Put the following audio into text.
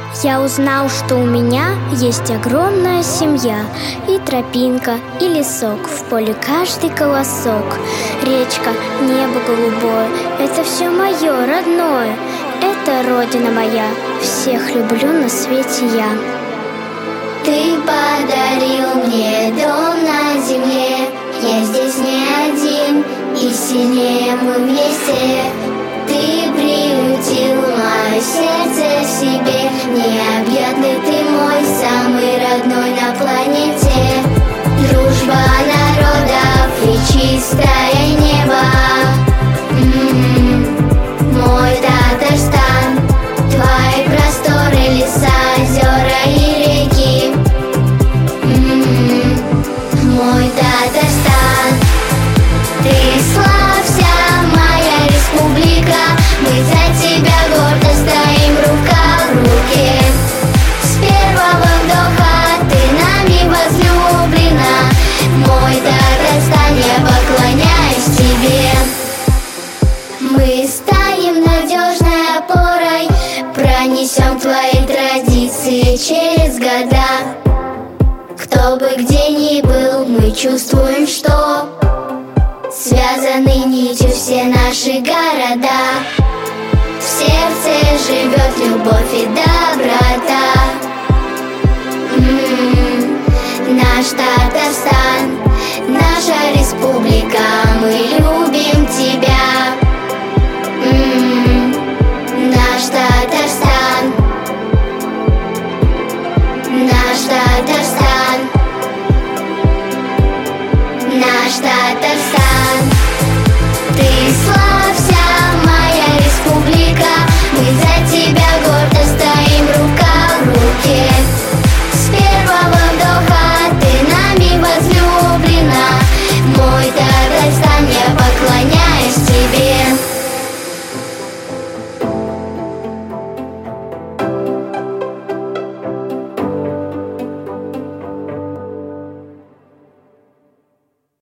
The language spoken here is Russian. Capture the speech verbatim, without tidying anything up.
Я узнал, что у меня есть огромная семья, и тропинка, и лесок, в поле каждый колосок, речка, небо голубое. Это все мое, родное. Это родина моя, всех люблю на свете я. Ты подарил мне дом на земле, я здесь не один, и сильнее мы вместе. Ты приютил мое сердце в себе, необъятный ты мой, самый родной на планете. Дружба народов и чистое небо, м-м-м. Мой Татарстан, твои просторы, леса, озера и реки, м-м-м. Мой Татарстан, ты славься, моя республика, мы за тебя гордо стоим рука в руке. С первого вдоха ты нами возлюблена, мой Татарстан, я поклоняюсь тебе. Мы станем надежной опорой, пронесем твои традиции через года. Кто бы где ни был, мы чувствуем, что связаны нитью все наши города. В сердце живет